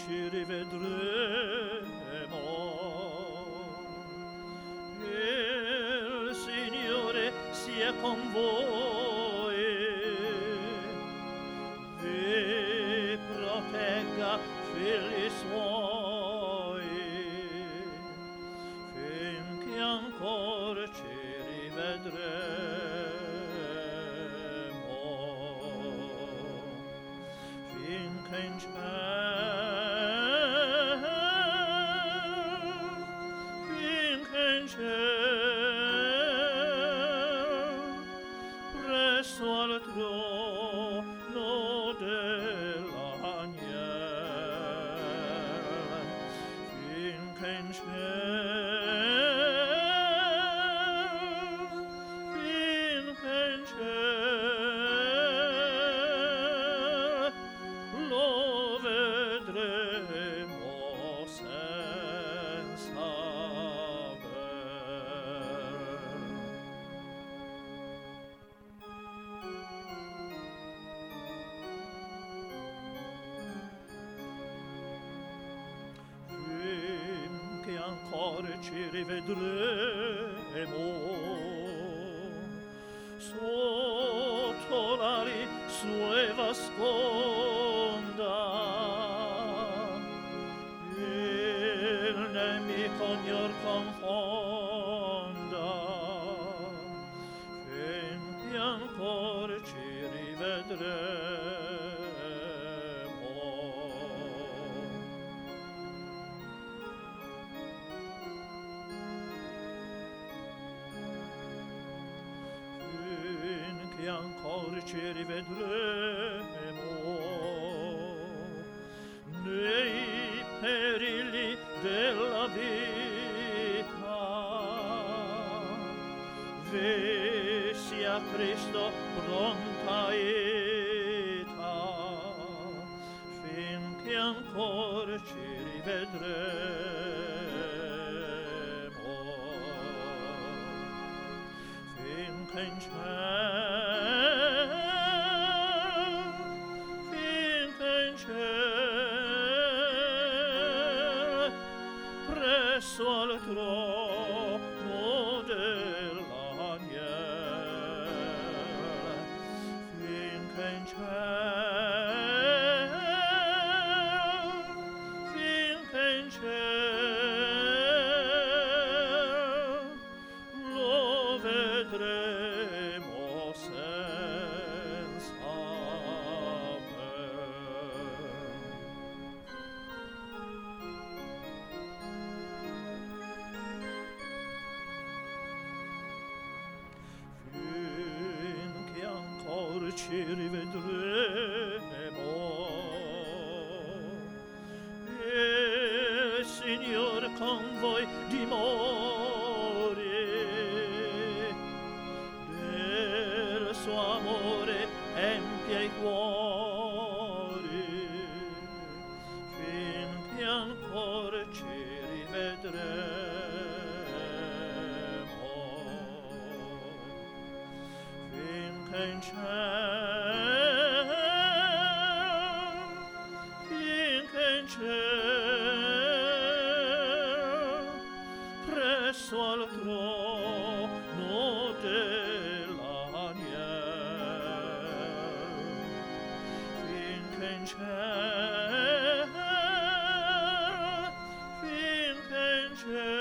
ci rivedremo. Il Signore sia con voi, vi protegga, figli suoi, finché ancora ci rivedremo, finché in cielo, finché in cielo, presso al trono dell'agnello, finché in cielo, finché in cielo, lo vedremo senza ver. Finché ancora ci rivedremo, sotto l'ali sue vasconda, il nemico ognor confonda, finché ancora ci rivedremo. Finché ancora ci rivedremo nei perilli della vita, ve sia Cristo pronta aita, finché ancora ci rivedremo, finché in cielo, finché in cielo, presso al trono dell'agnello, finché in cielo, finché in cielo, lo vedremo senza ver. Finché ancora ci rivedremo, il Signore con voi dimori, del suo amore empie i cuori, finché ancora ci rivedremo, finché in cielo, finché in cielo, presso al trono dell'agnello, finché in cielo, finché in cielo,